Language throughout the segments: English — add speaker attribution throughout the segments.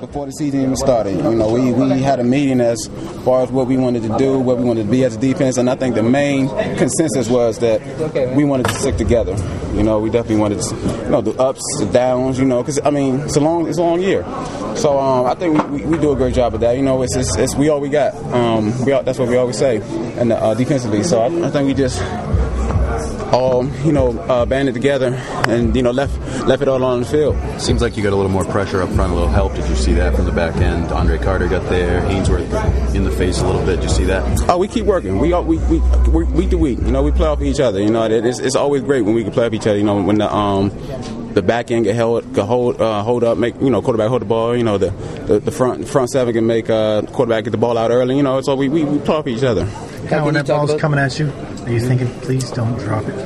Speaker 1: before the season even started. You know, we had a meeting as far as what we wanted to do, what we wanted to be as a defense, and I think the main consensus was that we wanted to stick together. You know, we definitely wanted to, you know, the ups, the downs, you know, because, I mean, it's a long year. So I think we do a great job of that. You know, it's we all we got. That's what we always say, and defensively. So I think we just all, you know, banded together and, you know, left it all on the field.
Speaker 2: Seems like you got a little more pressure up front, a little help. Did you see that from the back end? Andre Carter got there, Hainsworth in the face a little bit. Did you see that?
Speaker 1: Oh, we keep working. We week to week. You know, we play off each other. You know, it's always great when we can play off each other. You know, when the back end can hold up, make, you know, quarterback hold the ball. You know, the front seven can make quarterback get the ball out early. You know, so we play off each other.
Speaker 3: Now, when that ball's coming at you, are you thinking, please don't drop it?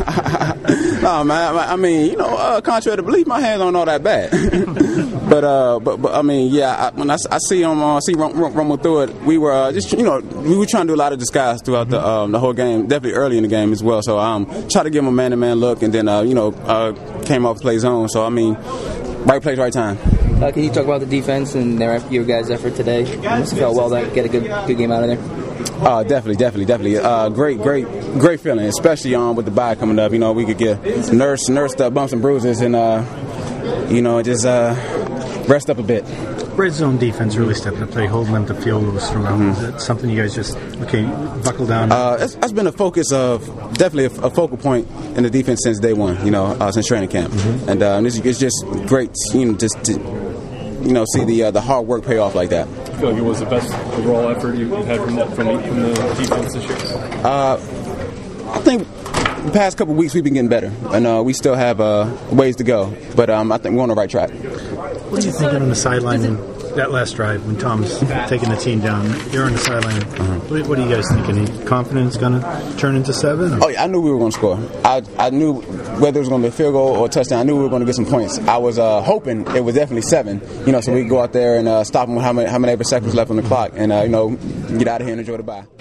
Speaker 1: No, man. I mean, you know, contrary to belief, my hands aren't all that bad. but I mean, yeah. When I see him, rumble through it, we were just, you know, we were trying to do a lot of disguise throughout the whole game. Definitely early in the game as well. So try to give him a man-to-man look, and then you know, came off play zone. So I mean, right place, right time.
Speaker 4: Can you talk about the defense and your guys' effort today? It must have felt well to get a good game out of there.
Speaker 1: Definitely. Great feeling, especially with the bye coming up. You know, we could get nursed bumps and bruises, and you know, just rest up a bit.
Speaker 3: Red zone defense really stepped up today, holding them to field goals throughout. Is that something you guys just buckle down?
Speaker 1: It's been a focus of definitely a focal point in the defense since day one. You know, since training camp, and it's just great. You know, just to, you know, see the hard work pay off like that.
Speaker 5: I feel like it was the best overall effort you've had from the defense this year.
Speaker 1: I think the past couple of weeks we've been getting better, and we still have ways to go. But I think we're on the right track.
Speaker 3: What are you thinking on the sideline in that last drive when Tom's taking the team down? You're on the sideline. What are you guys thinking? Any confidence going to turn into 7? Or?
Speaker 1: Oh, yeah, I knew we were going to score. I knew whether it was going to be a field goal or a touchdown. I knew we were going to get some points. I was hoping it was definitely 7. You know, so we could go out there and stop them with how many seconds left on the clock, and you know, get out of here and enjoy the bye.